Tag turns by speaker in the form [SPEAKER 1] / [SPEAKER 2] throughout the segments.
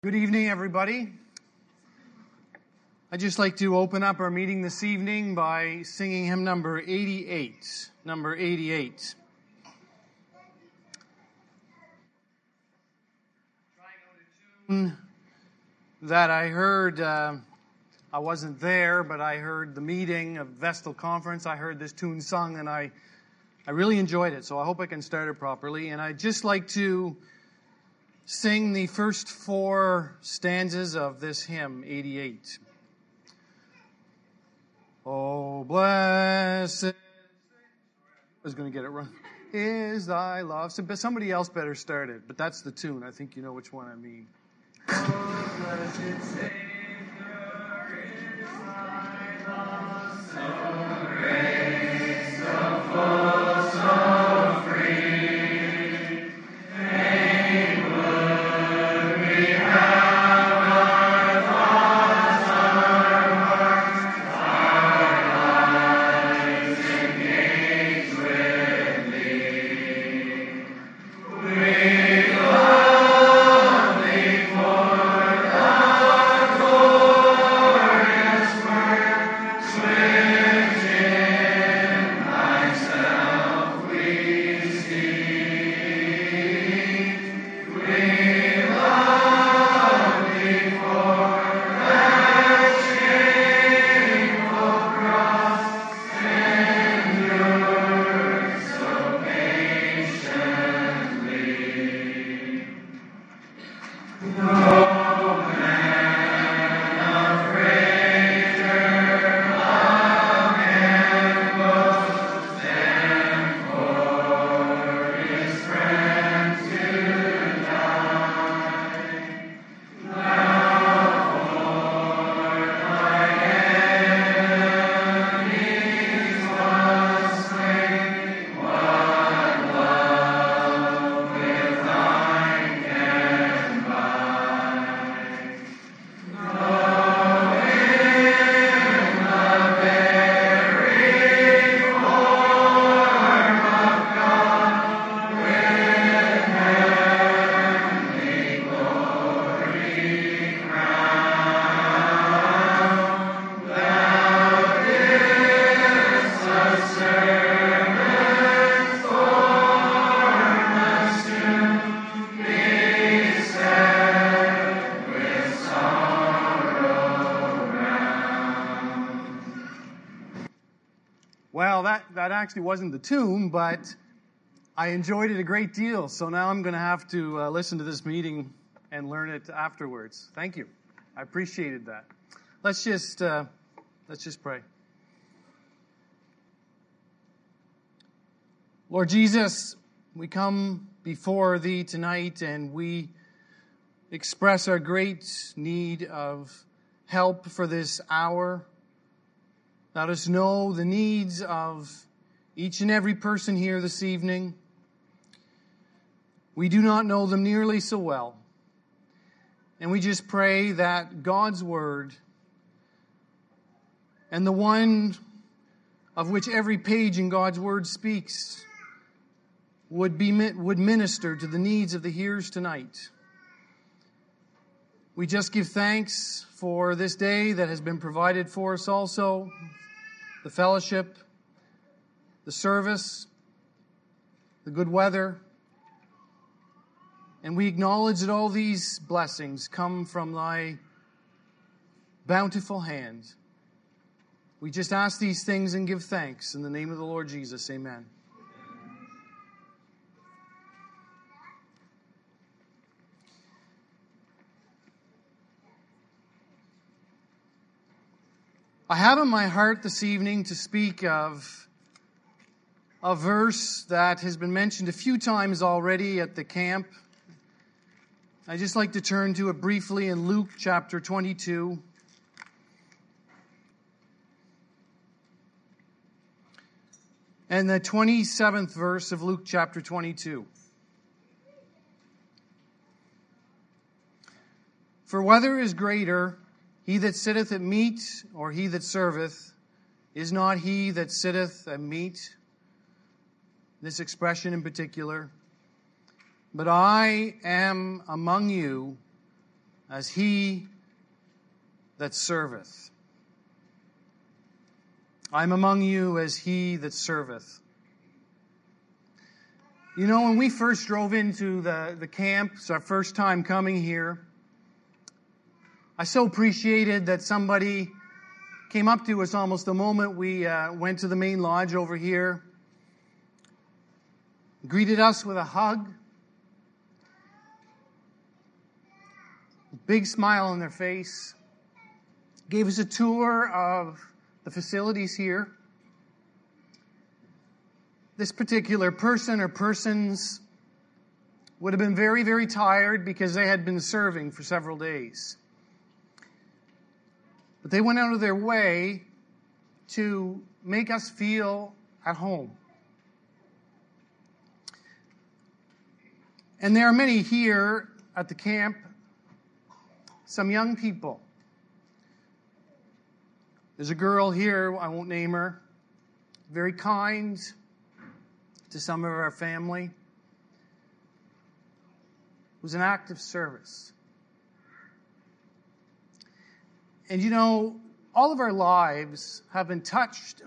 [SPEAKER 1] Good evening, everybody. I'd just like to open up our meeting this evening by singing hymn number 88. Number 88. Trying out a tune that I heard, I wasn't there, but I heard the meeting of Vestal Conference. I heard this tune sung, and I really enjoyed it, so I hope I can start it properly. And I'd just like to sing the first four stanzas of this hymn, 88. Oh, blessed, I was going to get it wrong, is thy love. Somebody else better start it, but that's the tune. I think you know which one I mean. Oh, blessed Savior, is thy love so great, so full, so free. Well, that actually wasn't the tune, but I enjoyed it a great deal. So now I'm going to have to listen to this meeting and learn it afterwards. Thank you. I appreciated that. Let's just pray. Lord Jesus, we come before Thee tonight and we express our great need of help for this hour. Let us know the needs of each and every person here this evening. We do not know them nearly so well. And we just pray that God's Word, and the one of which every page in God's Word speaks, would minister to the needs of the hearers tonight. We just give thanks for this day that has been provided for us also, the fellowship, the service, the good weather. And we acknowledge that all these blessings come from Thy bountiful hand. We just ask these things and give thanks. In the name of the Lord Jesus, amen. I have in my heart this evening to speak of a verse that has been mentioned a few times already at the camp. I'd just like to turn to it briefly in Luke chapter 22. And the 27th verse of Luke chapter 22. For whether is greater, he that sitteth at meat, or he that serveth, is not he that sitteth at meat? This expression in particular. But I am among you as he that serveth. I am among you as he that serveth. You know, when we first drove into the camp, it's our first time coming here, I so appreciated that somebody came up to us almost the moment we went to the main lodge over here, greeted us with a hug, big smile on their face, gave us a tour of the facilities here. This particular person or persons would have been very, very tired because they had been serving for several days. But they went out of their way to make us feel at home. And there are many here at the camp, some young people. There's a girl here, I won't name her, very kind to some of our family. It was an act of service. And you know, all of our lives have been touched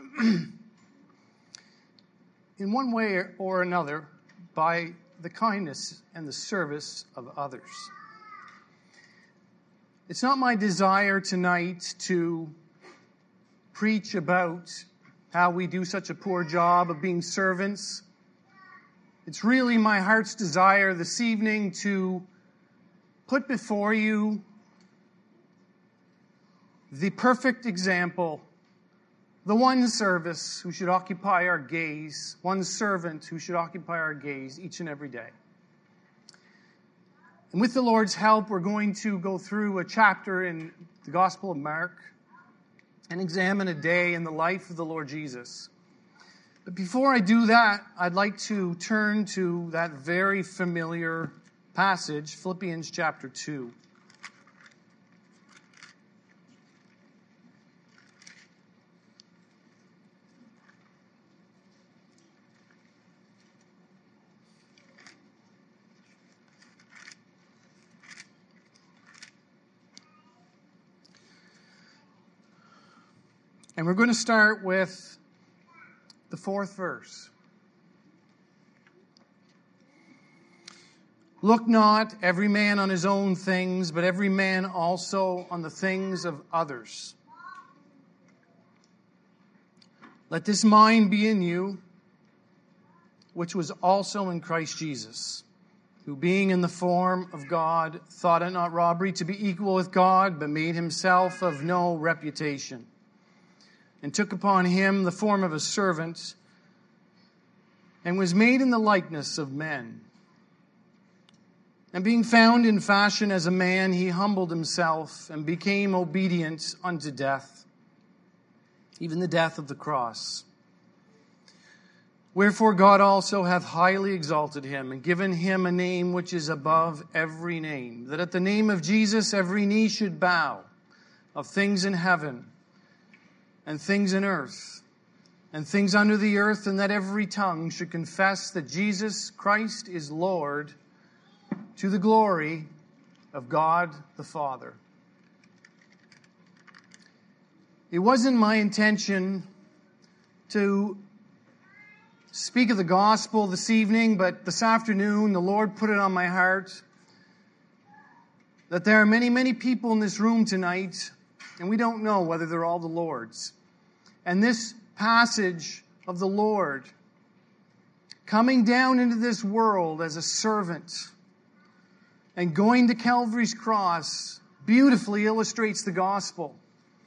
[SPEAKER 1] in one way or another by the kindness and the service of others. It's not my desire tonight to preach about how we do such a poor job of being servants. It's really my heart's desire this evening to put before you the perfect example, the one service who should occupy our gaze, one servant who should occupy our gaze each and every day. And with the Lord's help, we're going to go through a chapter in the Gospel of Mark and examine a day in the life of the Lord Jesus. But before I do that, I'd like to turn to that very familiar passage, Philippians chapter 2. And we're going to start with the 4th verse. Look not every man on his own things, but every man also on the things of others. Let this mind be in you, which was also in Christ Jesus, who being in the form of God, thought it not robbery to be equal with God, but made himself of no reputation, and took upon him the form of a servant, and was made in the likeness of men. And being found in fashion as a man, he humbled himself, and became obedient unto death, even the death of the cross. Wherefore God also hath highly exalted him, and given him a name which is above every name, that at the name of Jesus every knee should bow, of things in heaven, and things in earth, and things under the earth, and that every tongue should confess that Jesus Christ is Lord, to the glory of God the Father. It wasn't my intention to speak of the gospel this evening, but this afternoon the Lord put it on my heart that there are many, many people in this room tonight, and we don't know whether they're all the Lord's. And this passage of the Lord coming down into this world as a servant and going to Calvary's cross beautifully illustrates the gospel.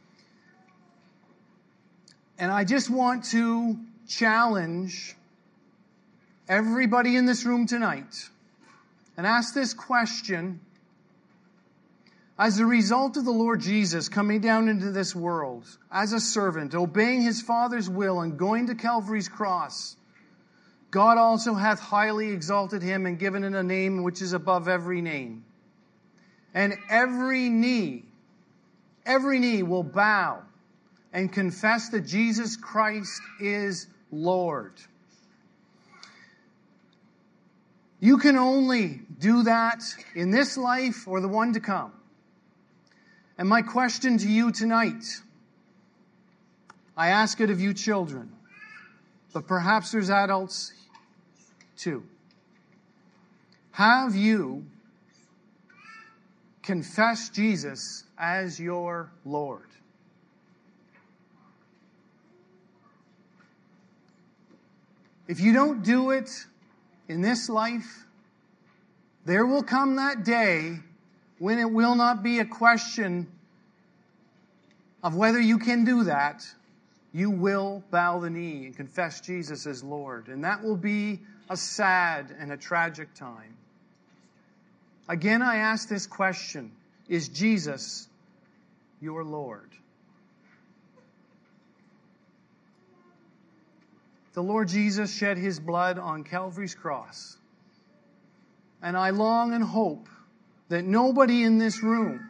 [SPEAKER 1] And I just want to challenge everybody in this room tonight and ask this question. As a result of the Lord Jesus coming down into this world as a servant, obeying his Father's will and going to Calvary's cross, God also hath highly exalted him and given him a name which is above every name. And every knee will bow and confess that Jesus Christ is Lord. You can only do that in this life or the one to come. And my question to you tonight, I ask it of you children, but perhaps there's adults too. Have you confessed Jesus as your Lord? If you don't do it in this life, there will come that day when it will not be a question of whether you can do that. You will bow the knee and confess Jesus as Lord. And that will be a sad and a tragic time. Again, I ask this question: is Jesus your Lord? The Lord Jesus shed His blood on Calvary's cross. And I long and hope that nobody in this room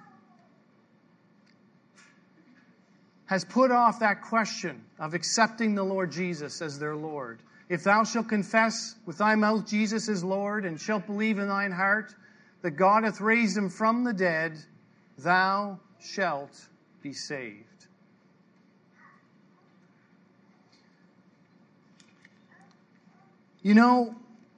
[SPEAKER 1] has put off that question of accepting the Lord Jesus as their Lord. If thou shalt confess with thy mouth Jesus is Lord, and shalt believe in thine heart that God hath raised Him from the dead, thou shalt be saved. You know,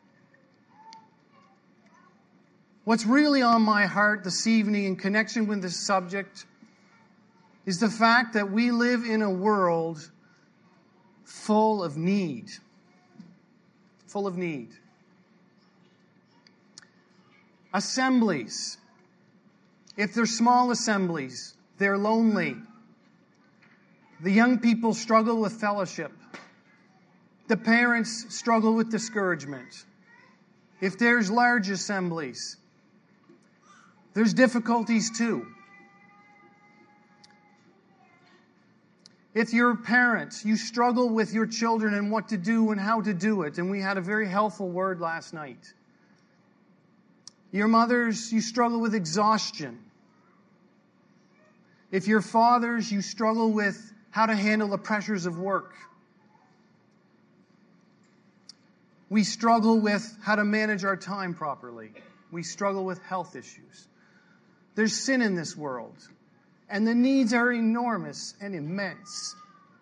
[SPEAKER 1] what's really on my heart this evening in connection with this subject is the fact that we live in a world full of need. Full of need. Assemblies. If they're small assemblies, they're lonely. The young people struggle with fellowship. The parents struggle with discouragement. If there's large assemblies, there's difficulties too. If you're a parent, you struggle with your children and what to do and how to do it. And we had a very helpful word last night. Your mothers, you struggle with exhaustion. If you're fathers, you struggle with how to handle the pressures of work. We struggle with how to manage our time properly. We struggle with health issues. There's sin in this world, and the needs are enormous and immense.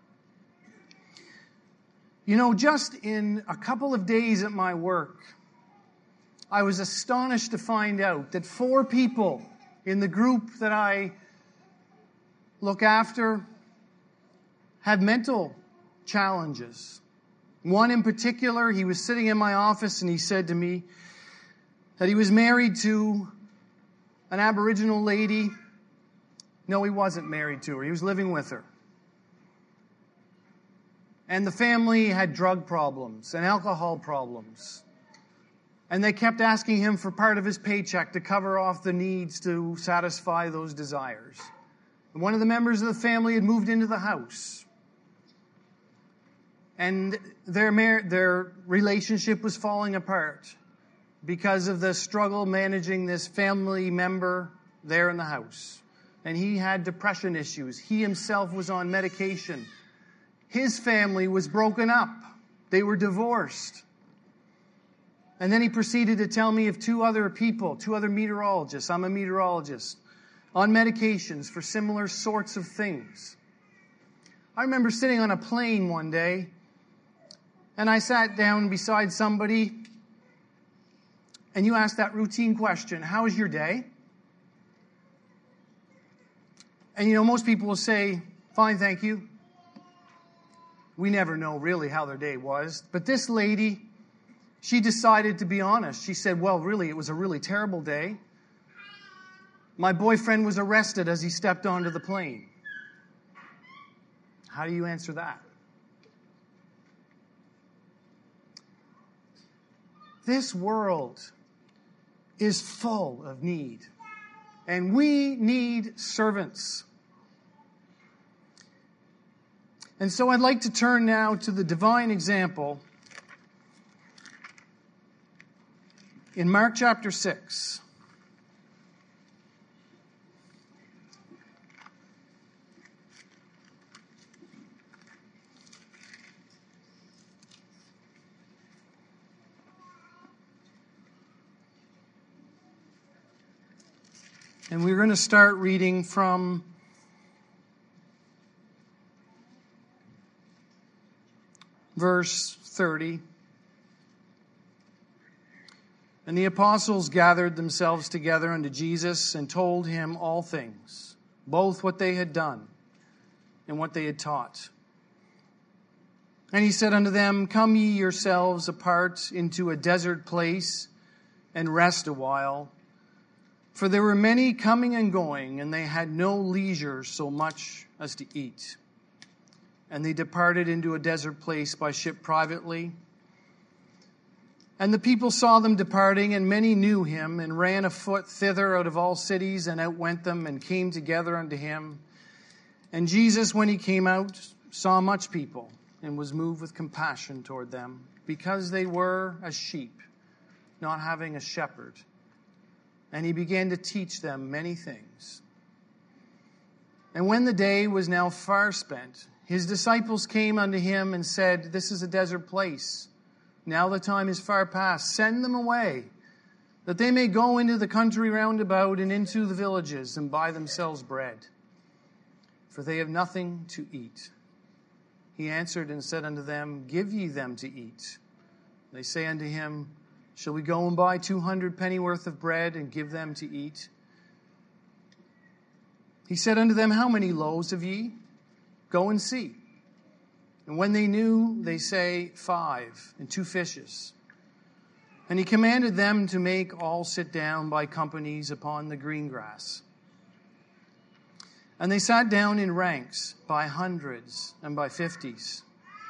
[SPEAKER 1] You know, just in a couple of days at my work, I was astonished to find out that 4 people in the group that I look after had mental challenges. One in particular, he was sitting in my office and he said to me that he was married to an Aboriginal lady. No, he wasn't married to her. He was living with her. And the family had drug problems and alcohol problems. And they kept asking him for part of his paycheck to cover off the needs to satisfy those desires. And one of the members of the family had moved into the house. And their relationship was falling apart because of the struggle managing this family member there in the house. And he had depression issues. He himself was on medication. His family was broken up. They were divorced. And then he proceeded to tell me of 2 other people, 2 other meteorologists. I'm a meteorologist. On medications for similar sorts of things. I remember sitting on a plane one day, and I sat down beside somebody, and you asked that routine question, how was your day? And you know, most people will say, fine, thank you. We never know really how their day was. But this lady, she decided to be honest. She said, well, really, it was a really terrible day. My boyfriend was arrested as he stepped onto the plane. How do you answer that? This world is full of need. And we need servants. And so I'd like to turn now to the divine example in Mark chapter 6. And we're going to start reading from verse 30. And the apostles gathered themselves together unto Jesus and told him all things, both what they had done and what they had taught. And he said unto them, Come ye yourselves apart into a desert place and rest a while. For there were many coming and going, and they had no leisure so much as to eat. And they departed into a desert place by ship privately. And the people saw them departing, and many knew him, and ran afoot thither out of all cities, and outwent them, and came together unto him. And Jesus, when he came out, saw much people, and was moved with compassion toward them, because they were as sheep, not having a shepherd. And he began to teach them many things. And when the day was now far spent, his disciples came unto him and said, This is a desert place. Now the time is far past. Send them away, that they may go into the country round about and into the villages and buy themselves bread. For they have nothing to eat. He answered and said unto them, Give ye them to eat. They say unto him, Shall we go and buy 200 pennyworth of bread and give them to eat? He said unto them, How many loaves have ye? Go and see. And when they knew, they say, 5, and 2 fishes. And he commanded them to make all sit down by companies upon the green grass. And they sat down in ranks by hundreds and by 50s.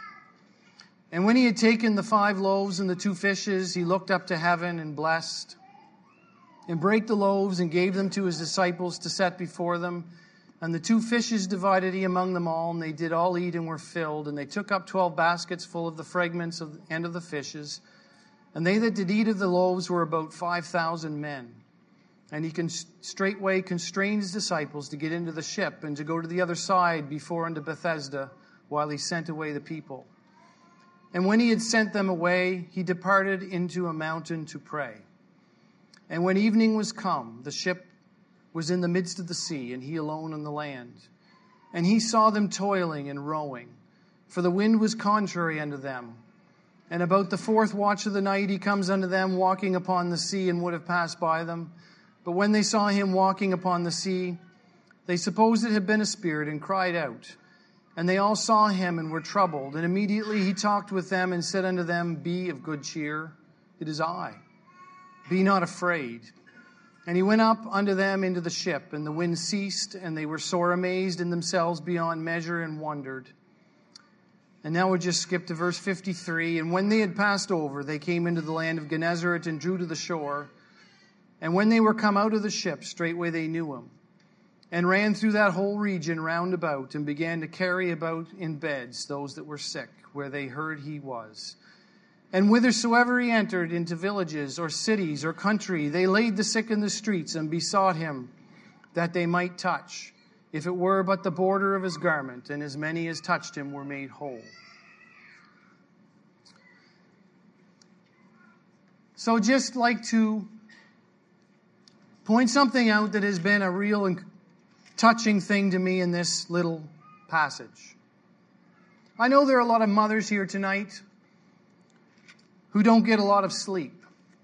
[SPEAKER 1] And when he had taken the 5 loaves and the 2 fishes, he looked up to heaven and blessed, and brake the loaves and gave them to his disciples to set before them. And the 2 fishes divided he among them all, and they did all eat and were filled. And they took up 12 baskets full of the fragments of the fishes. And they that did eat of the loaves were about 5,000 men. And he straightway constrained his disciples to get into the ship and to go to the other side before unto Bethesda, while he sent away the people. And when he had sent them away, he departed into a mountain to pray. And when evening was come, the ship was in the midst of the sea, and he alone on the land. And he saw them toiling and rowing, for the wind was contrary unto them. And about the 4th watch of the night he comes unto them, walking upon the sea, and would have passed by them. But when they saw him walking upon the sea, they supposed it had been a spirit, and cried out. And they all saw him and were troubled. And immediately he talked with them and said unto them, Be of good cheer, it is I. Be not afraid. And he went up unto them into the ship, and the wind ceased, and they were sore amazed in themselves beyond measure, and wondered. And now we'll just skip to verse 53. And when they had passed over, they came into the land of Gennesaret and drew to the shore. And when they were come out of the ship, straightway they knew him, and ran through that whole region round about, and began to carry about in beds those that were sick, where they heard he was. And whithersoever he entered into villages or cities or country, they laid the sick in the streets and besought him that they might touch, if it were but the border of his garment, and as many as touched him were made whole. So just like to point something out that has been a real and touching thing to me in this little passage. I know there are a lot of mothers here tonight who don't get a lot of sleep.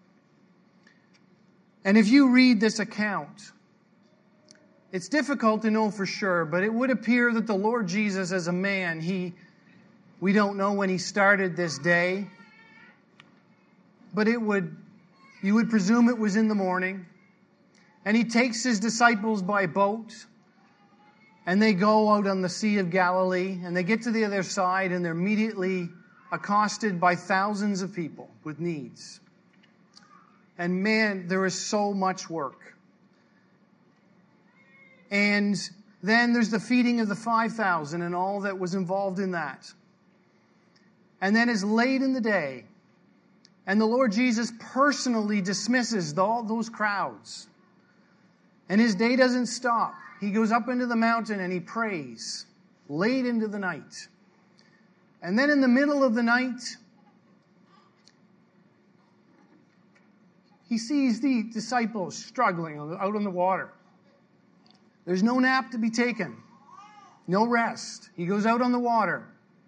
[SPEAKER 1] And if you read this account, it's difficult to know for sure, but it would appear that the Lord Jesus as a man, we don't know when he started this day, but you would presume it was in the morning. And he takes his disciples by boat, and they go out on the Sea of Galilee, and they get to the other side, and they're immediately accosted by thousands of people with needs. And man, there is so much work. And then there's the feeding of the 5,000 and all that was involved in that. And then it's late in the day, and the Lord Jesus personally dismisses all those crowds. And his day doesn't stop. He goes up into the mountain and he prays late into the night. And then in the middle of the night, he sees the disciples struggling out on the water. There's no nap to be taken. No rest. He goes out on the water.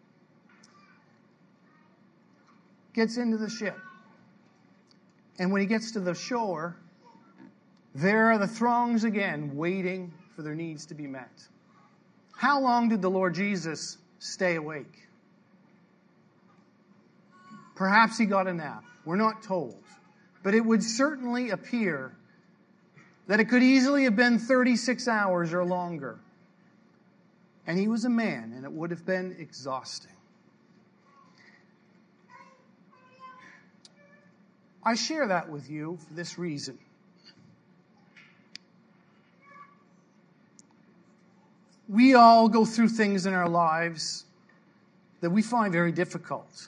[SPEAKER 1] Gets into the ship. And when he gets to the shore, there are the throngs again waiting for their needs to be met. How long did the Lord Jesus stay awake? Perhaps he got a nap. We're not told. But it would certainly appear that it could easily have been 36 hours or longer. And he was a man, and it would have been exhausting. I share that with you for this reason. We all go through things in our lives that we find very difficult.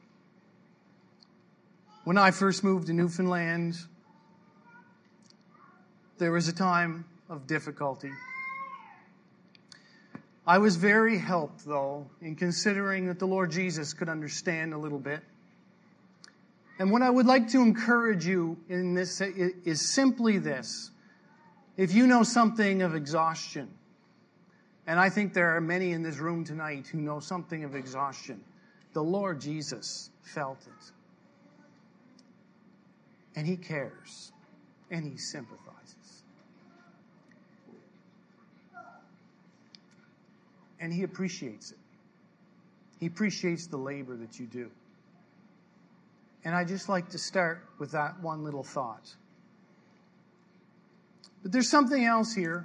[SPEAKER 1] When I first moved to Newfoundland, there was a time of difficulty. I was very helped, though, in considering that the Lord Jesus could understand a little bit. And what I would like to encourage you in this is simply this. If you know something of exhaustion, and I think there are many in this room tonight who know something of exhaustion, the Lord Jesus felt it. And he cares. And he sympathizes. And he appreciates it. He appreciates the labor that you do. And I just like to start with that one little thought. But there's something else here.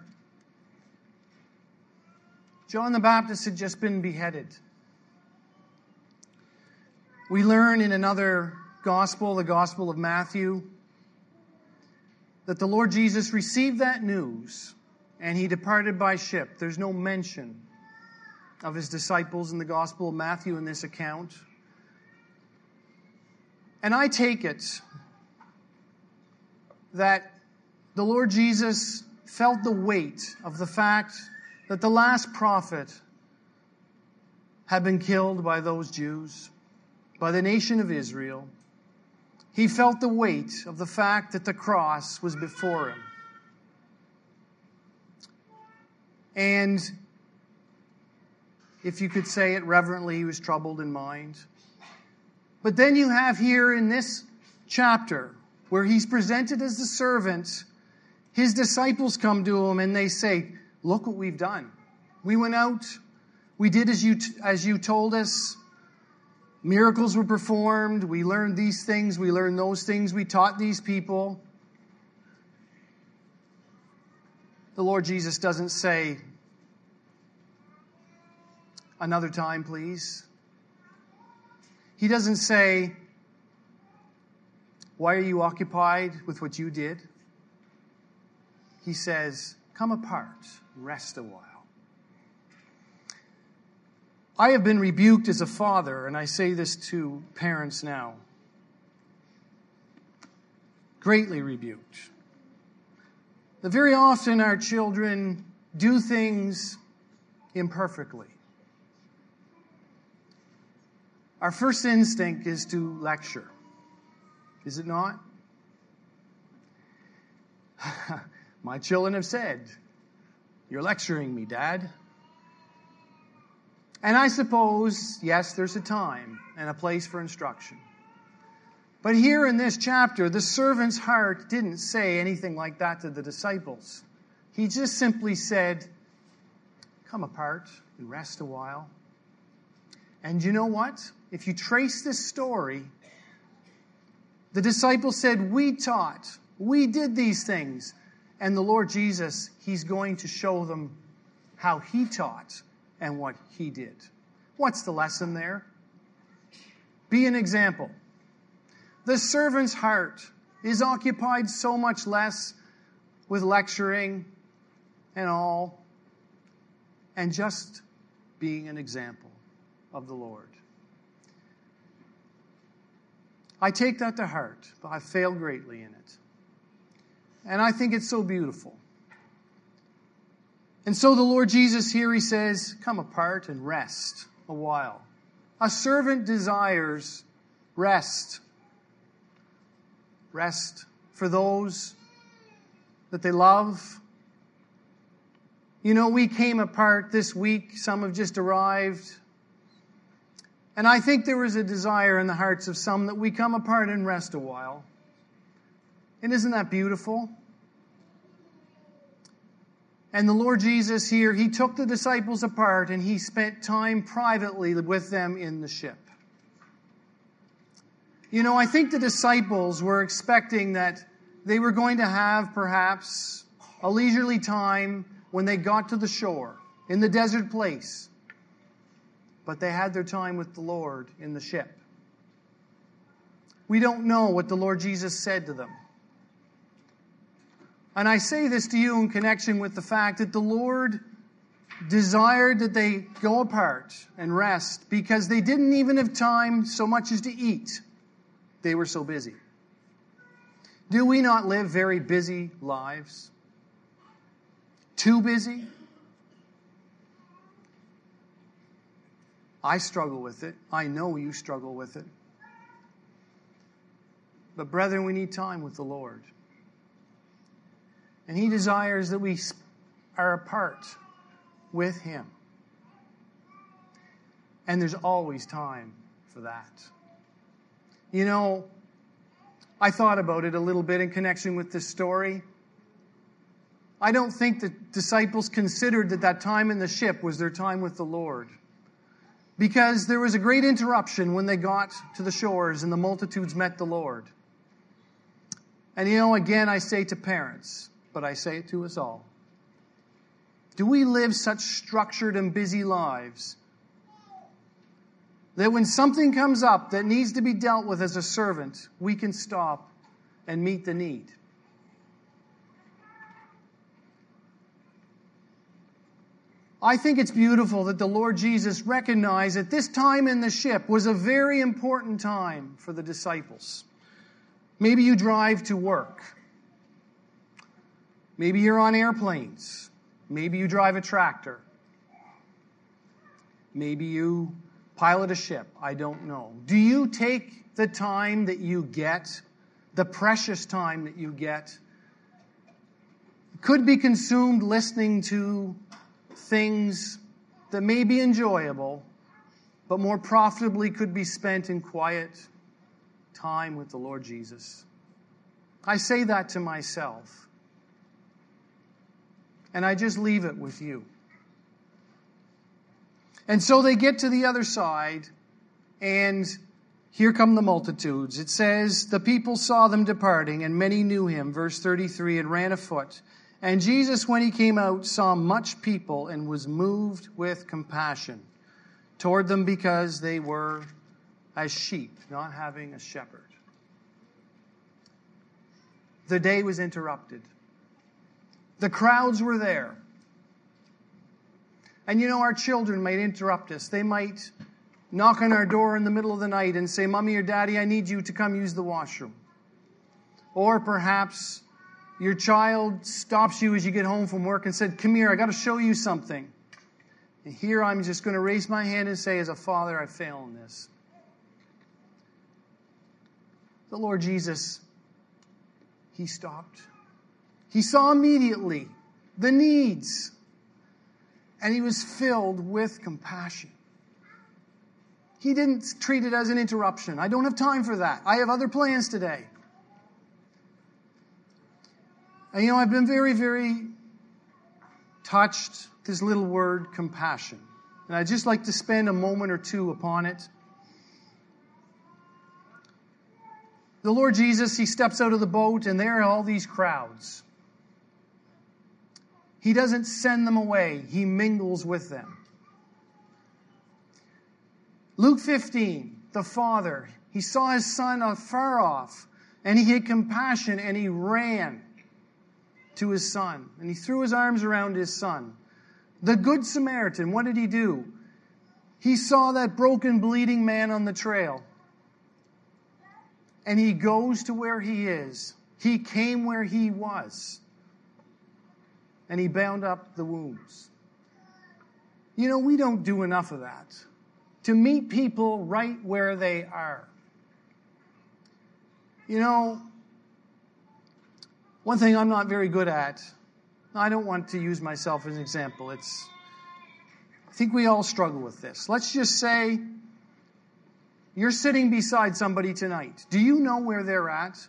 [SPEAKER 1] John the Baptist had just been beheaded. We learn in another gospel, the Gospel of Matthew, that the Lord Jesus received that news and he departed by ship. There's no mention of his disciples in the Gospel of Matthew in this account. And I take it that the Lord Jesus felt the weight of the fact that the last prophet had been killed by those Jews, by the nation of Israel. He felt the weight of the fact that the cross was before him. And if you could say it reverently, he was troubled in mind. But then you have here in this chapter, where he's presented as the servant, his disciples come to him and they say, look what we've done. We went out, we did as you told us. Miracles were performed, we learned these things, we learned those things, we taught these people. The Lord Jesus doesn't say, another time, please. He doesn't say, why are you occupied with what you did? He says, come apart, rest a while. I have been rebuked as a father, and I say this to parents now. Greatly rebuked. That very often our children do things imperfectly. Our first instinct is to lecture. Is it not? My children have said, you're lecturing me, Dad. And I suppose, yes, there's a time and a place for instruction. But here in this chapter, the servant's heart didn't say anything like that to the disciples. He just simply said, come apart and rest a while. And you know what? If you trace this story, the disciples said, we taught, we did these things. And the Lord Jesus, he's going to show them how he taught and what he did. What's the lesson there? Be an example. The servant's heart is occupied so much less with lecturing and all, and just being an example of the Lord. I take that to heart, but I fail greatly in it. And I think it's so beautiful. And so the Lord Jesus here, he says, come apart and rest a while. A servant desires rest. Rest for those that they love. You know, we came apart this week. Some have just arrived. And I think there was a desire in the hearts of some that we come apart and rest a while. And isn't that beautiful? And the Lord Jesus here, He took the disciples apart and He spent time privately with them in the ship. You know, I think the disciples were expecting that they were going to have perhaps a leisurely time when they got to the shore, in the desert place. But they had their time with the Lord in the ship. We don't know what the Lord Jesus said to them. And I say this to you in connection with the fact that the Lord desired that they go apart and rest because they didn't even have time so much as to eat. They were so busy. Do we not live very busy lives? Too busy? I struggle with it. I know you struggle with it. But brethren, we need time with the Lord. And He desires that we are apart with Him. And there's always time for that. You know, I thought about it a little bit in connection with this story. I don't think the disciples considered that time in the ship was their time with the Lord. Because there was a great interruption when they got to the shores and the multitudes met the Lord. And you know, again, I say to parents, but I say it to us all. Do we live such structured and busy lives that when something comes up that needs to be dealt with as a servant, we can stop and meet the need? I think it's beautiful that the Lord Jesus recognized that this time in the ship was a very important time for the disciples. Maybe you drive to work. Maybe you're on airplanes. Maybe you drive a tractor. Maybe you pilot a ship. I don't know. Do you take the time that you get, the precious time that you get, could be consumed listening to things that may be enjoyable, but more profitably could be spent in quiet time with the Lord Jesus? I say that to myself. And I just leave it with you. And so they get to the other side, and here come the multitudes. It says, the people saw them departing, and many knew Him, verse 33, and ran afoot. And Jesus, when He came out, saw much people and was moved with compassion toward them because they were as sheep, not having a shepherd. The day was interrupted. The crowds were there. And you know, our children might interrupt us. They might knock on our door in the middle of the night and say, Mommy or Daddy, I need you to come use the washroom. Or perhaps your child stops you as you get home from work and said, come here, I got to show you something. And here I'm just going to raise my hand and say, as a father, I fail in this. The Lord Jesus, He stopped. He saw immediately the needs. And He was filled with compassion. He didn't treat it as an interruption. I don't have time for that. I have other plans today. And you know, I've been very, very touched, this little word, compassion. And I'd just like to spend a moment or two upon it. The Lord Jesus, He steps out of the boat, and there are all these crowds. He doesn't send them away. He mingles with them. Luke 15, the Father, He saw His Son afar off, and He had compassion, and He ran to His Son, and He threw His arms around His Son. The Good Samaritan, what did He do? He saw that broken, bleeding man on the trail, and He goes to where he is. He came where he was, and He bound up the wounds. You know, we don't do enough of that. To meet people right where they are. You know, one thing I'm not very good at I don't want to use myself as an example. I think we all struggle with this. Let's just say you're sitting beside somebody tonight. Do you know where they're at?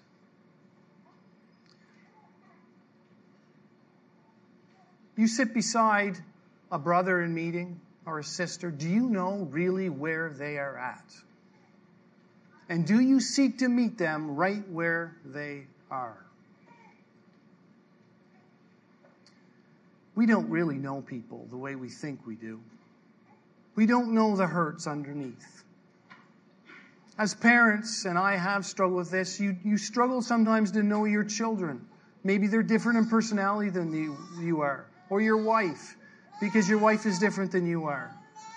[SPEAKER 1] You sit beside a brother in meeting or a sister. Do you know really where they are at? And do you seek to meet them right where they are? We don't really know people the way we think we do. We don't know the hurts underneath. As parents, and I have struggled with this, you struggle sometimes to know your children. Maybe they're different in personality than you are. Or your wife, because your wife is different than you are.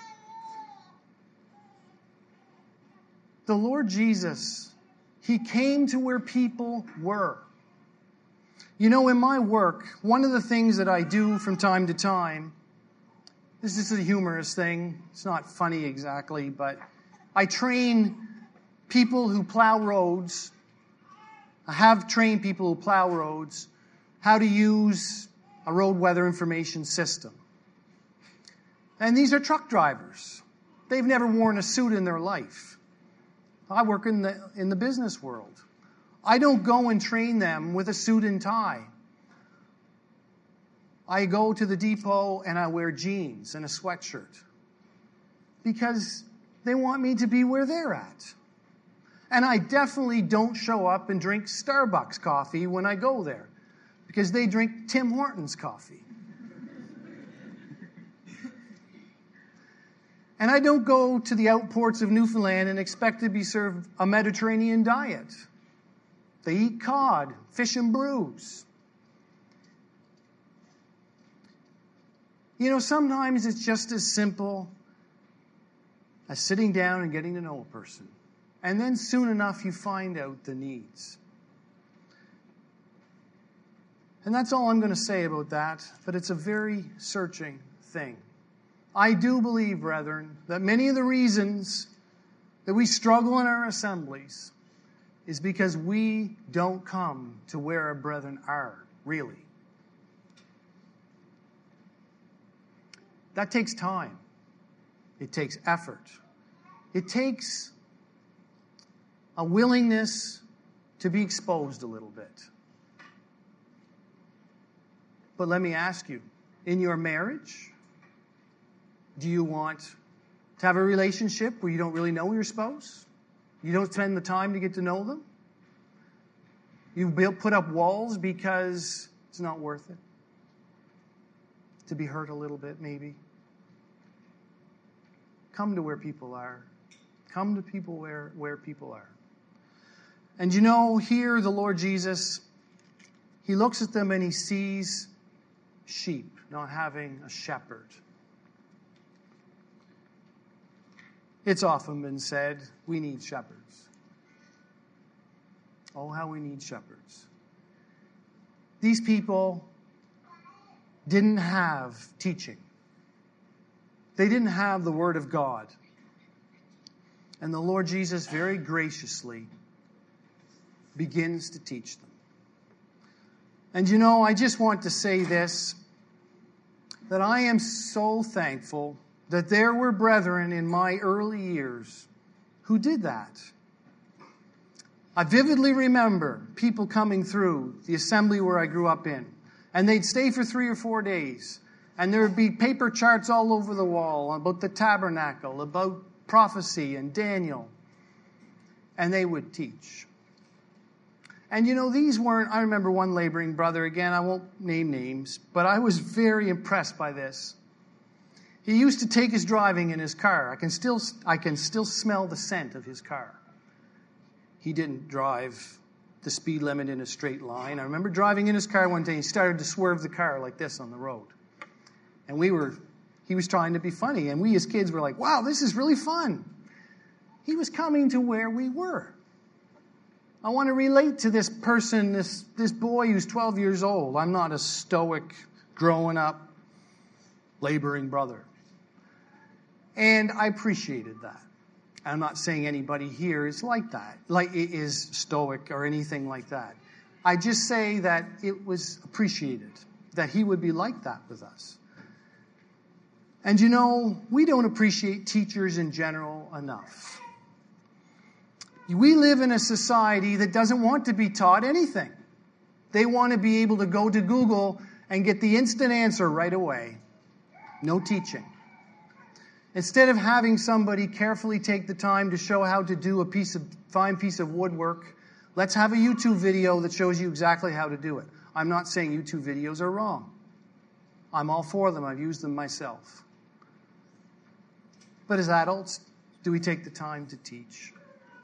[SPEAKER 1] The Lord Jesus, He came to where people were. You know, in my work, one of the things that I do from time to time, this is a humorous thing. It's not funny exactly, but I train people who plow roads. I have trained people who plow roads how to use a road weather information system. And these are truck drivers. They've never worn a suit in their life. I work in the business world. I don't go and train them with a suit and tie. I go to the depot and I wear jeans and a sweatshirt because they want me to be where they're at. And I definitely don't show up and drink Starbucks coffee when I go there because they drink Tim Hortons coffee. And I don't go to the outports of Newfoundland and expect to be served a Mediterranean diet. They eat cod, fish and brews. You know, sometimes it's just as simple as sitting down and getting to know a person. And then soon enough you find out the needs. And that's all I'm going to say about that, but it's a very searching thing. I do believe, brethren, that many of the reasons that we struggle in our assemblies is because we don't come to where our brethren are, really. That takes time. It takes effort. It takes a willingness to be exposed a little bit. But let me ask you, in your marriage, do you want to have a relationship where you don't really know your spouse? You don't spend the time to get to know them? You put up walls because it's not worth it? To be hurt a little bit, maybe? Come to where people are. Come to people where people are. And you know, here the Lord Jesus, He looks at them and He sees sheep not having a shepherd. It's often been said, we need shepherds. Oh, how we need shepherds. These people didn't have teaching. They didn't have the Word of God. And the Lord Jesus very graciously begins to teach them. And you know, I just want to say this, that I am so thankful that there were brethren in my early years who did that. I vividly remember people coming through the assembly where I grew up in, and they'd stay for 3 or 4 days, and there would be paper charts all over the wall about the tabernacle, about prophecy and Daniel, and they would teach. And you know, these weren't, I remember one laboring brother, again, I won't name names, but I was very impressed by this. He used to take his driving in his car. I can still smell the scent of his car. He didn't drive the speed limit in a straight line. I remember driving in his car one day. He started to swerve the car like this on the road. And he was trying to be funny. And we as kids were like, wow, this is really fun. He was coming to where we were. I want to relate to this person, this boy who's 12 years old. I'm not a stoic, growing up, laboring brother. And I appreciated that. I'm not saying anybody here is like that, like it is stoic or anything like that. I just say that it was appreciated. that he would be like that with us. And you know, we don't appreciate teachers in general enough. We live in a society that doesn't want to be taught anything. They want to be able to go to Google and get the instant answer right away. No teaching. Instead of having somebody carefully take the time to show how to do a fine piece of woodwork, let's have a YouTube video that shows you exactly how to do it. I'm not saying YouTube videos are wrong. I'm all for them. I've used them myself. But as adults, do we take the time to teach?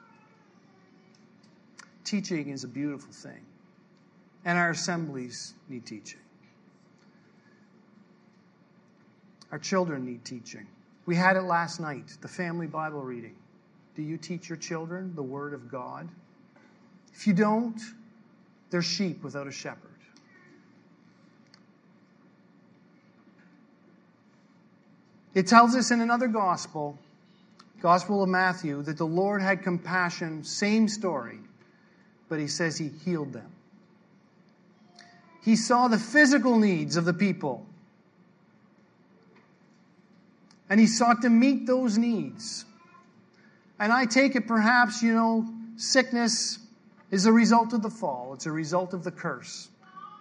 [SPEAKER 1] Teaching is a beautiful thing. And our assemblies need teaching. Our children need teaching. We had it last night, the family Bible reading. Do you teach your children the Word of God? If you don't, they're sheep without a shepherd. It tells us in another gospel, Gospel of Matthew, that the Lord had compassion, same story, but he says he healed them. He saw the physical needs of the people, and he sought to meet those needs. And I take it perhaps, sickness is a result of the fall. It's a result of the curse.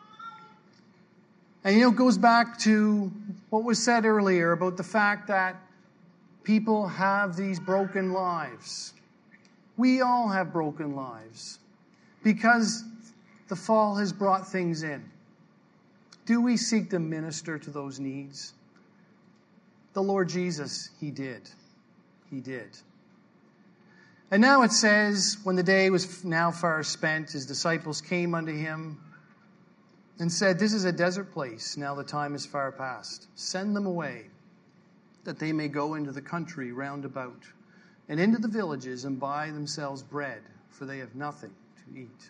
[SPEAKER 1] And it goes back to what was said earlier about the fact that people have these broken lives. We all have broken lives because the fall has brought things in. Do we seek to minister to those needs? The Lord Jesus, he did. He did. And now it says, when the day was now far spent, his disciples came unto him and said, "This is a desert place. Now the time is far past. Send them away, that they may go into the country round about, and into the villages, and buy themselves bread, for they have nothing to eat."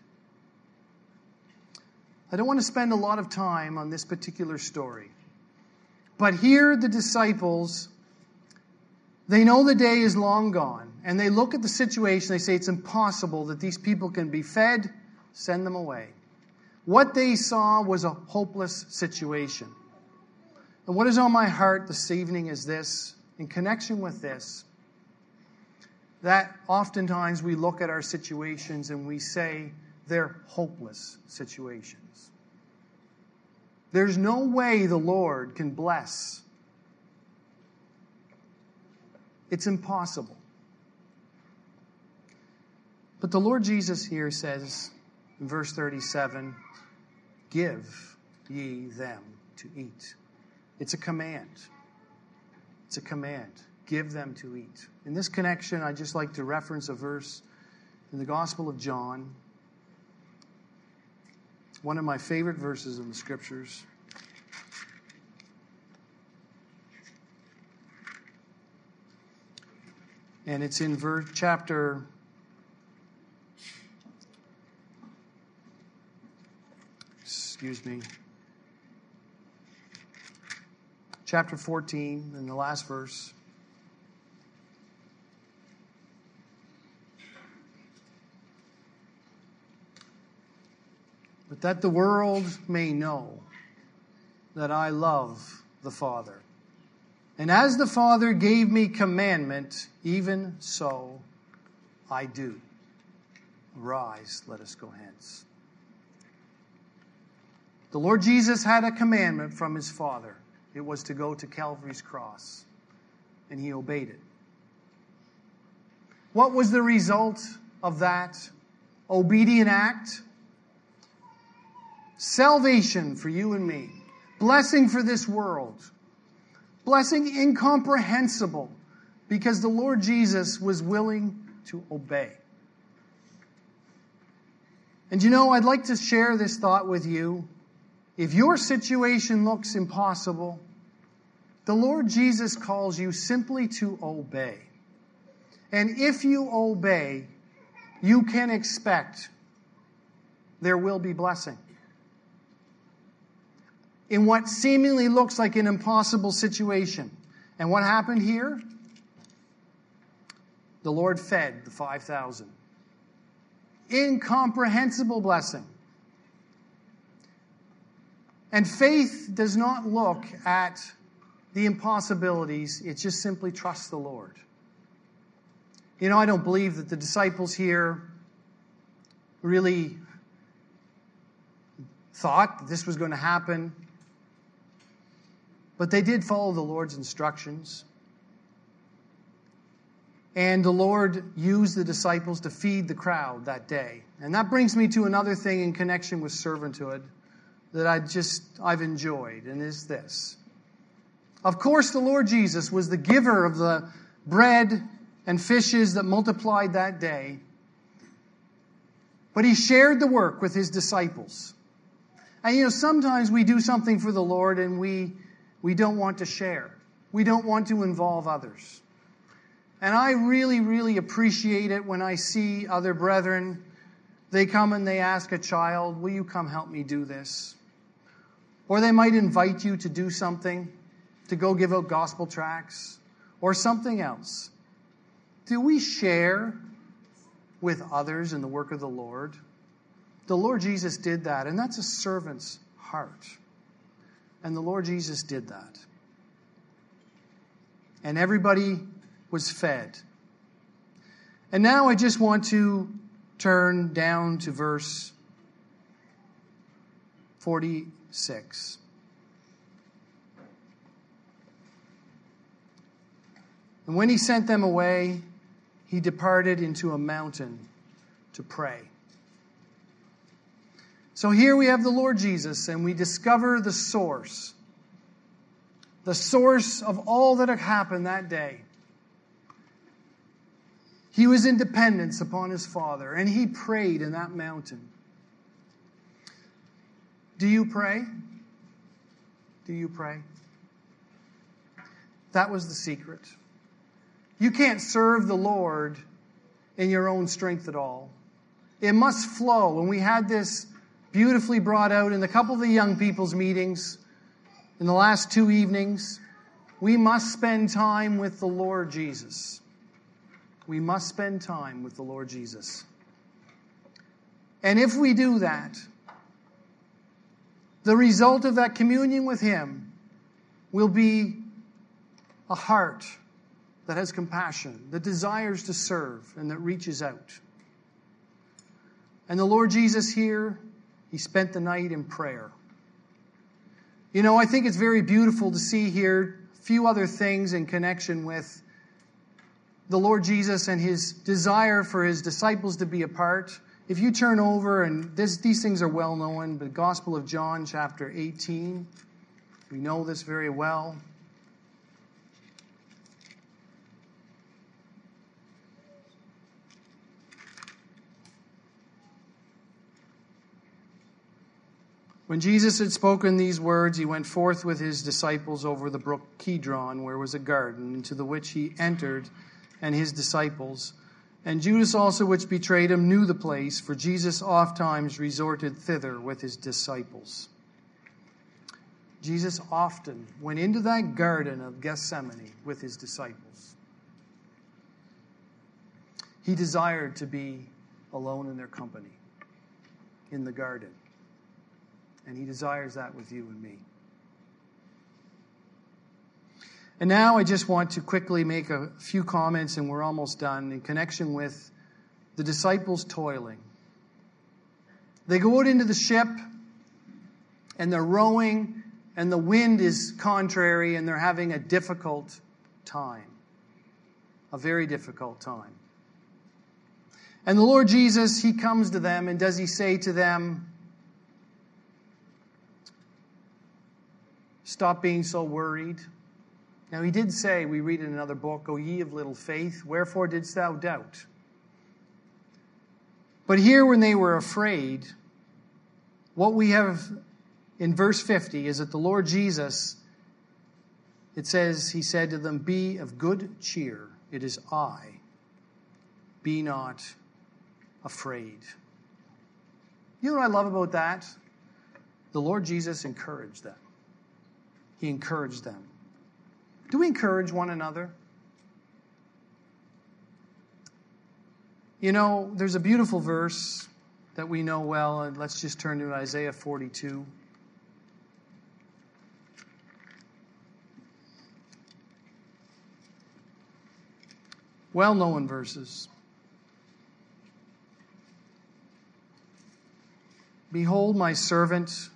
[SPEAKER 1] I don't want to spend a lot of time on this particular story. But here the disciples, they know the day is long gone. And they look at the situation, they say it's impossible that these people can be fed. Send them away. What they saw was a hopeless situation. And what is on my heart this evening is this, in connection with this, that oftentimes we look at our situations and we say they're hopeless situations. There's no way the Lord can bless. It's impossible. But the Lord Jesus here says in verse 37, "Give ye them to eat." It's a command. It's a command. Give them to eat. In this connection, I'd just like to reference a verse in the Gospel of John. One of my favorite verses in the Scriptures. And it's in chapter 14, in the last verse. "But that the world may know that I love the Father. And as the Father gave me commandment, even so I do. Arise, let us go hence." The Lord Jesus had a commandment from his Father. It was to go to Calvary's cross. And he obeyed it. What was the result of that obedient act? Salvation for you and me. Blessing for this world. Blessing incomprehensible because the Lord Jesus was willing to obey. And I'd like to share this thought with you. If your situation looks impossible, the Lord Jesus calls you simply to obey. And if you obey, you can expect there will be blessing. In what seemingly looks like an impossible situation. And what happened here? The Lord fed the 5,000. Incomprehensible blessing. And faith does not look at the impossibilities. It just simply trusts the Lord. You know, I don't believe that the disciples here really thought that this was going to happen. But they did follow the Lord's instructions. And the Lord used the disciples to feed the crowd that day. And that brings me to another thing in connection with servanthood that I've enjoyed, and is this. Of course, the Lord Jesus was the giver of the bread and fishes that multiplied that day. But he shared the work with his disciples. And you know, sometimes we do something for the Lord and we don't want to share. We don't want to involve others. And I really, really appreciate it when I see other brethren. They come and they ask a child, will you come help me do this? Or they might invite you to do something, to go give out gospel tracts, or something else. Do we share with others in the work of the Lord? The Lord Jesus did that, and that's a servant's heart. And the Lord Jesus did that. And everybody was fed. And now I just want to turn down to verse 46. And when he sent them away, he departed into a mountain to pray. So here we have the Lord Jesus, and we discover the source of all that had happened that day. He was in dependence upon his Father, and he prayed in that mountain. Do you pray? Do you pray? That was the secret. You can't serve the Lord in your own strength at all. It must flow. And we had this beautifully brought out in a couple of the young people's meetings in the last 2 evenings. We must spend time with the Lord Jesus. We must spend time with the Lord Jesus. And if we do that, the result of that communion with him will be a heart that has compassion, that desires to serve, and that reaches out. And the Lord Jesus here, he spent the night in prayer. You know, I think it's very beautiful to see here a few other things in connection with the Lord Jesus and his desire for his disciples to be a part. If you turn over, and these things are well known, but Gospel of John, chapter 18, we know this very well. When Jesus had spoken these words, he went forth with his disciples over the brook Kidron, where was a garden, into the which he entered, and his disciples. And Judas also, which betrayed him, knew the place, for Jesus ofttimes resorted thither with his disciples. Jesus often went into that garden of Gethsemane with his disciples. He desired to be alone in their company, in the garden. And he desires that with you and me. And now I just want to quickly make a few comments, and we're almost done, in connection with the disciples toiling. They go out into the ship, and they're rowing, and the wind is contrary, and they're having a difficult time. A very difficult time. And the Lord Jesus, he comes to them, and does he say to them, stop being so worried? Now he did say, we read in another book, O ye of little faith, wherefore didst thou doubt? But here when they were afraid, what we have in verse 50 is that the Lord Jesus, it says, he said to them, be of good cheer, it is I, be not afraid. You know what I love about that? The Lord Jesus encouraged them. He encouraged them. Do we encourage one another? You know, there's a beautiful verse that we know well, and let's just turn to Isaiah 42. Well-known verses. Behold my servant,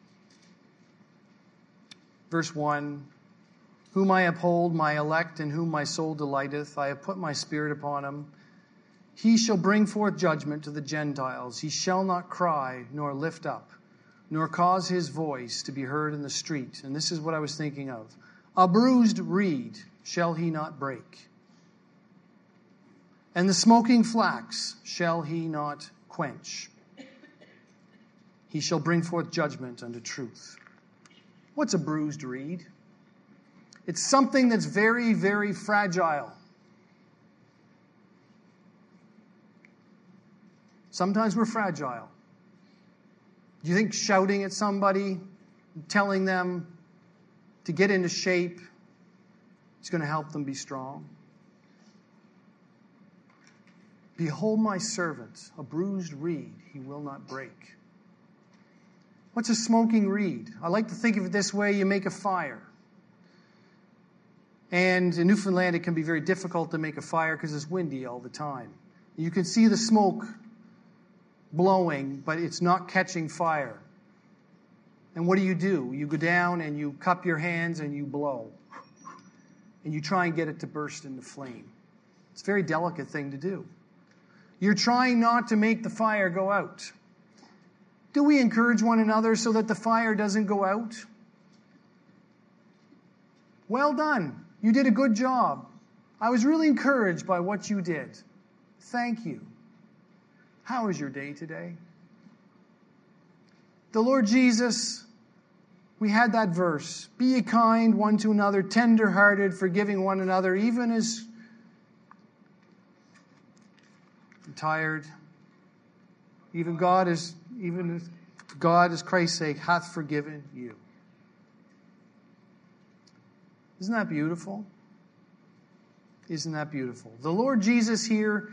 [SPEAKER 1] verse 1, whom I uphold, my elect, in whom my soul delighteth. I have put my spirit upon him. He shall bring forth judgment to the Gentiles. He shall not cry, nor lift up, nor cause his voice to be heard in the street. And this is what I was thinking of. A bruised reed shall he not break, and the smoking flax shall he not quench. He shall bring forth judgment unto truth. What's a bruised reed? It's something that's very, very fragile. Sometimes we're fragile. Do you think shouting at somebody, telling them to get into shape, is going to help them be strong? Behold my servant, a bruised reed he will not break. What's a smoking reed? I like to think of it this way. You make a fire. And in Newfoundland, it can be very difficult to make a fire because it's windy all the time. You can see the smoke blowing, but it's not catching fire. And what do? You go down and you cup your hands and you blow. And you try and get it to burst into flame. It's a very delicate thing to do. You're trying not to make the fire go out. Do we encourage one another so that the fire doesn't go out? Well done. You did a good job. I was really encouraged by what you did. Thank you. How is your day today? The Lord Jesus, we had that verse. Be ye kind one to another, tender-hearted, forgiving one another, even as I'm tired. Even as God, as Christ's sake, hath forgiven you. Isn't that beautiful? Isn't that beautiful? The Lord Jesus here,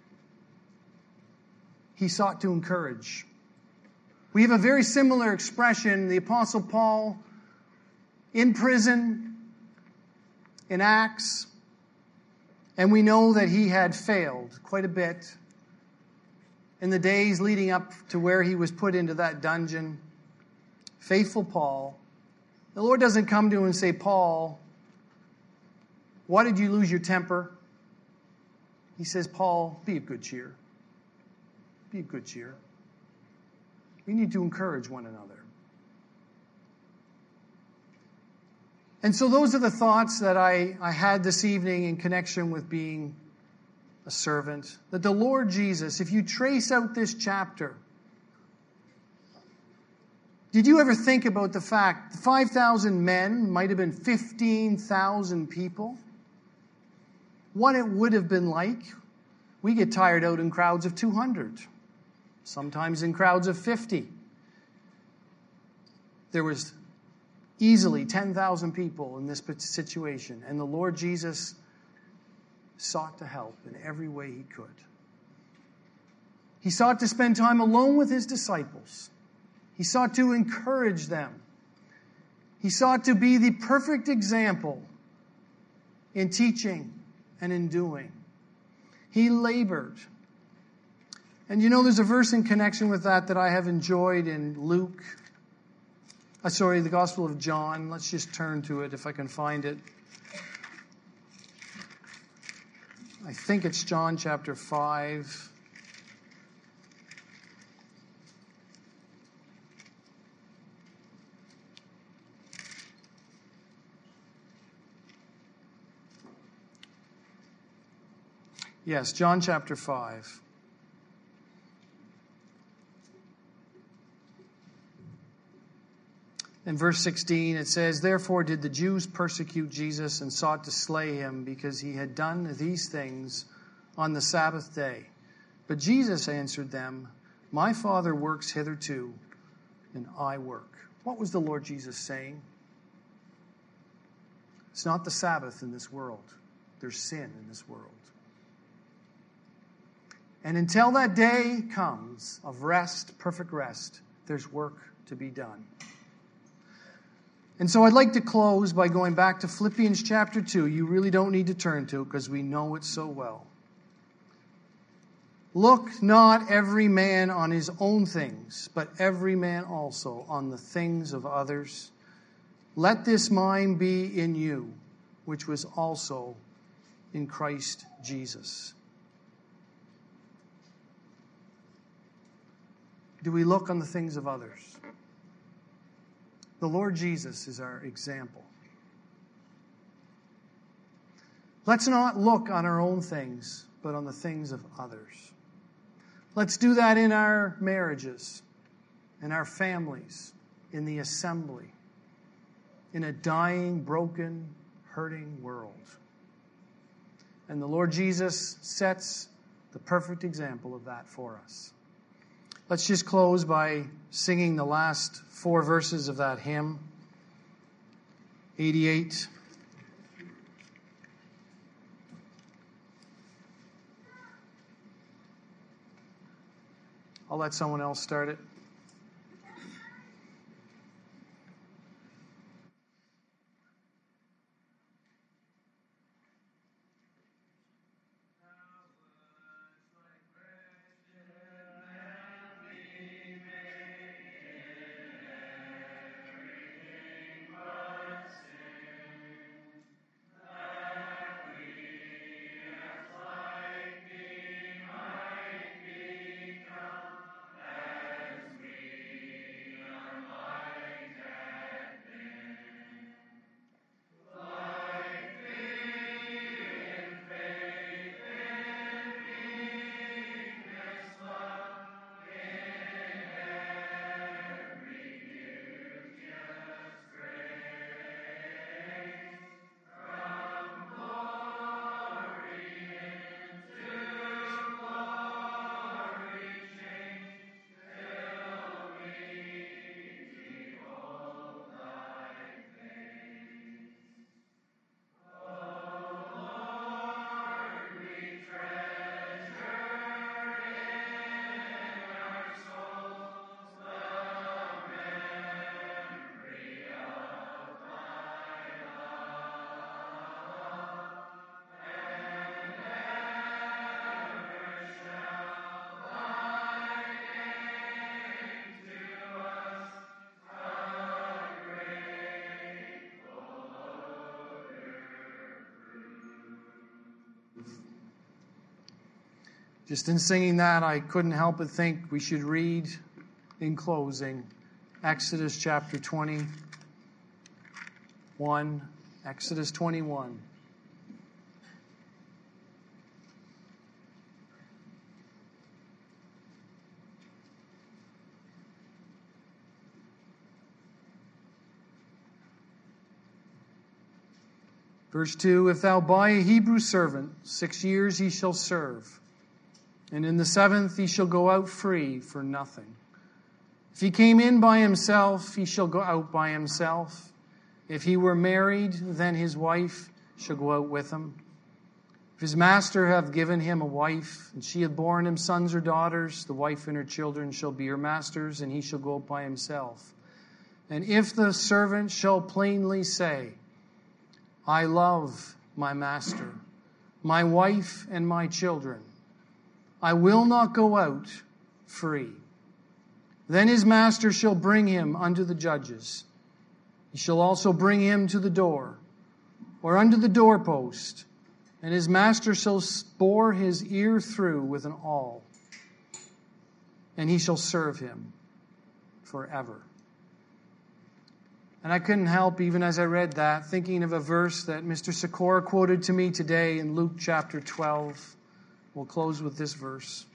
[SPEAKER 1] he sought to encourage. We have a very similar expression. The Apostle Paul, in prison, in Acts, and we know that he had failed quite a bit in the days leading up to where he was put into that dungeon. Faithful Paul. The Lord doesn't come to him and say, Paul, why did you lose your temper? He says, Paul, be of good cheer. Be of good cheer. We need to encourage one another. And so those are the thoughts that I had this evening in connection with being a servant. That the Lord Jesus, if you trace out this chapter, did you ever think about the fact 5,000 men might have been 15,000 people? What it would have been like? We get tired out in crowds of 200, sometimes in crowds of 50. There was easily 10,000 people in this situation, and the Lord Jesus sought to help in every way he could. He sought to spend time alone with his disciples. He sought to encourage them. He sought to be the perfect example in teaching and in doing. He labored. And you know, there's a verse in connection with that I have enjoyed in the Gospel of John. Let's just turn to it if I can find it. I think it's John chapter 5. Yes, John chapter 5. In verse 16 it says, Therefore did the Jews persecute Jesus and sought to slay him, because he had done these things on the Sabbath day. But Jesus answered them, My Father works hitherto, and I work. What was the Lord Jesus saying? It's not the Sabbath in this world. There's sin in this world. And until that day comes of rest, perfect rest, there's work to be done. And so I'd like to close by going back to Philippians chapter 2. You really don't need to turn to it because we know it so well. Look not every man on his own things, but every man also on the things of others. Let this mind be in you, which was also in Christ Jesus. Do we look on the things of others? The Lord Jesus is our example. Let's not look on our own things, but on the things of others. Let's do that in our marriages, in our families, in the assembly, in a dying, broken, hurting world. And the Lord Jesus sets the perfect example of that for us. Let's just close by singing the last 4 verses of that hymn, 88. I'll let someone else start it. Just in singing that, I couldn't help but think we should read, in closing, Exodus chapter 21. Exodus 21. Verse 2, If thou buy a Hebrew servant, 6 years he shall serve, and in the 7th he shall go out free for nothing. If he came in by himself, he shall go out by himself. If he were married, then his wife shall go out with him. If his master have given him a wife, and she hath borne him sons or daughters, the wife and her children shall be her master's, and he shall go out by himself. And if the servant shall plainly say, I love my master, my wife, and my children, I will not go out free. Then his master shall bring him unto the judges. He shall also bring him to the door, or unto the doorpost, and his master shall bore his ear through with an awl, and he shall serve him forever. And I couldn't help, even as I read that, thinking of a verse that Mr. Sikora quoted to me today in Luke chapter 12. We'll close with this verse.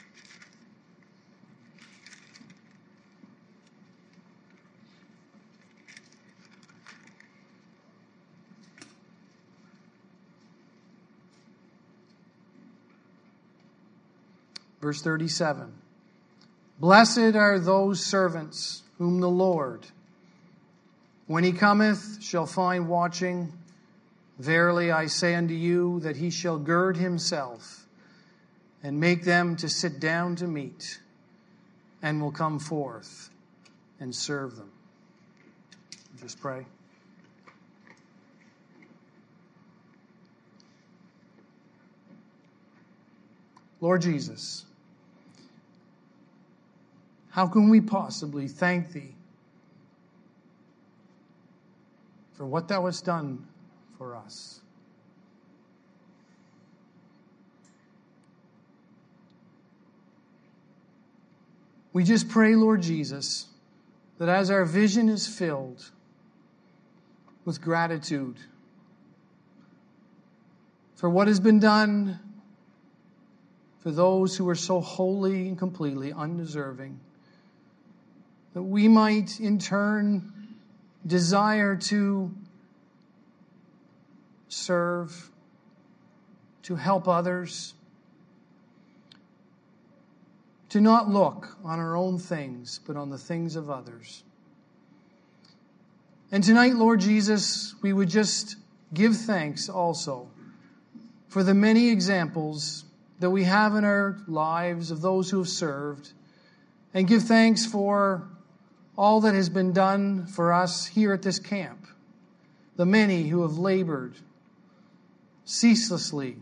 [SPEAKER 1] Verse 37. Blessed are those servants whom the Lord, when he cometh, shall find watching. Verily I say unto you that he shall gird himself and make them to sit down to meat, and will come forth and serve them. Just pray. Lord Jesus, how can we possibly thank Thee for what Thou hast done for us? We just pray, Lord Jesus, that as our vision is filled with gratitude for what has been done for those who are so wholly and completely undeserving, that we might in turn desire to serve, to help others, to not look on our own things, but on the things of others. And tonight, Lord Jesus, we would just give thanks also for the many examples that we have in our lives of those who have served, and give thanks for all that has been done for us here at this camp, the many who have labored ceaselessly,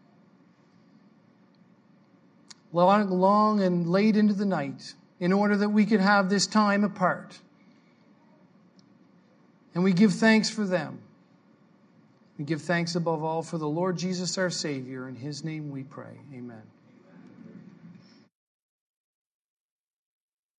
[SPEAKER 1] long and late into the night, in order that we could have this time apart. And we give thanks for them. We give thanks above all for the Lord Jesus our Savior. In His name we pray. Amen.